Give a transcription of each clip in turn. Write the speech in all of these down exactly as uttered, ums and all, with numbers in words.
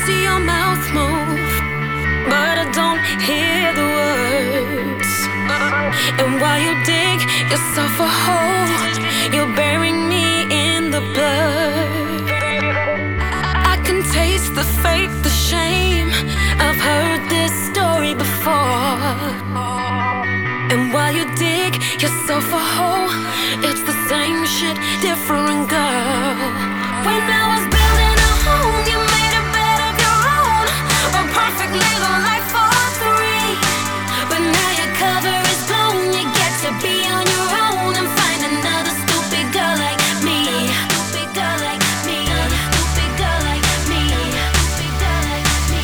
see your mouth move, but I don't hear the words. And while you dig yourself a hole, you're burying me in the blood. I can taste the fate, the shame. I've heard this story before. And while you dig yourself a hole, it's the same shit, different girl. When I was building a home, you made a bed of your own, a perfect little life for three. But now your cover is blown, you get to be on your own and find another stupid girl like me. Stupid girl like me. Stupid girl like me. Stupid girl like me.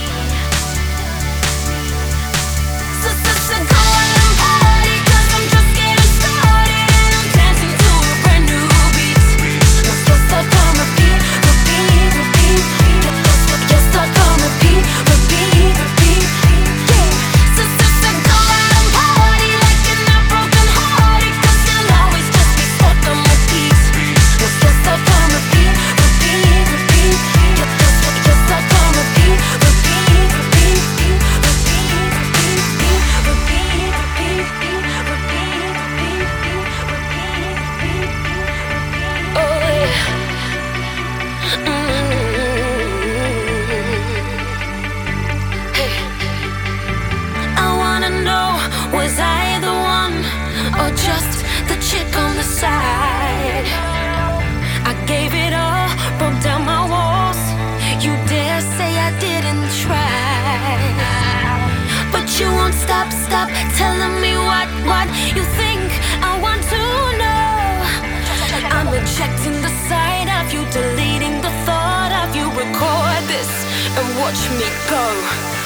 So, so, so go on and party, 'cause I'm just getting started and I'm dancing to a brand new beat. You're so stuck on repeat, repeat, repeat. You're stuck on repeat, repeat, repeat. Yeah. So, so, so go out and party like you're not broken hearted, 'cause you'll always just be stuck on repeat. You're so stuck on repeat, repeat, repeat. You're, you're, you're stuck on repeat, repeat, repeat, repeat, repeat, repeat, repeat, repeat, repeat, repeat. Oh yeah. Mm. Hey. I wanna know, was I the one or just the chick on the side? I gave it all, broke down my walls. You dare say I didn't try? But you won't stop, stop telling me what, what you think I want to know. I'm rejecting the sight of you, deleting the thought of you. Record this and watch me go.